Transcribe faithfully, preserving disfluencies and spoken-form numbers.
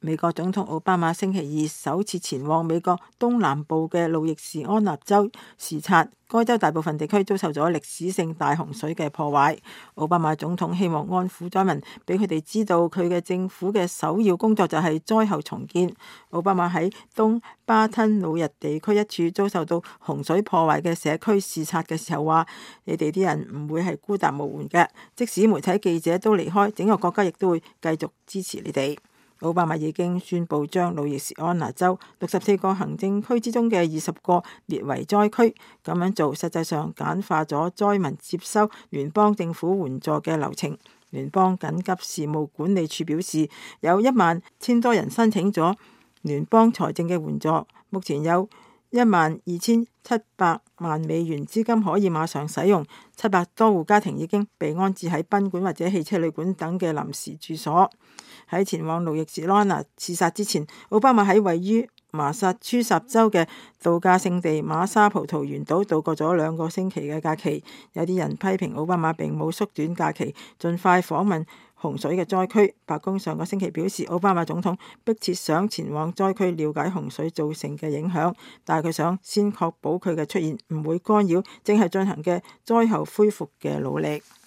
美國總統奧巴馬星期二首次前往美國東南部嘅路易士安那州視察，該州大部分地區遭受咗歷史性大洪水嘅破壞。奧巴馬總統希望安撫災民，俾佢哋知道佢嘅政府嘅首要工作就係災後重建。奧巴馬喺東巴吞魯日地區一處遭受到洪水破壞嘅社區視察嘅時候話：你哋啲人唔會係孤立無援嘅，即使媒體記者都離開，整個國家亦都會繼續支持你哋。奧巴馬已經宣布將路易士安那州六十四個行政區之中嘅二十個列為災區，咁樣做實際上簡化咗災民接收聯邦政府援助嘅流程。聯邦緊急事務管理處表示，有一萬千多人申請咗聯邦財政嘅援助，目前有一萬二千七百萬美元資金可以馬上使用，七百多戶家庭已經被安置喺賓館或者汽車旅館等嘅臨時住所。喺前往路易士安那視察之前，奧巴馬喺位於麻薩諸塞州嘅度假勝地馬沙葡萄園島度過咗兩個星期嘅假期。有啲人批評奧巴馬並冇縮短假期，盡快訪問洪水嘅災區。白宮上個星期表示，奧巴馬總統迫切想前往災區了解洪水造成嘅影響，但係佢想先確保佢嘅出現唔會干擾正係進行嘅災後恢復嘅努力。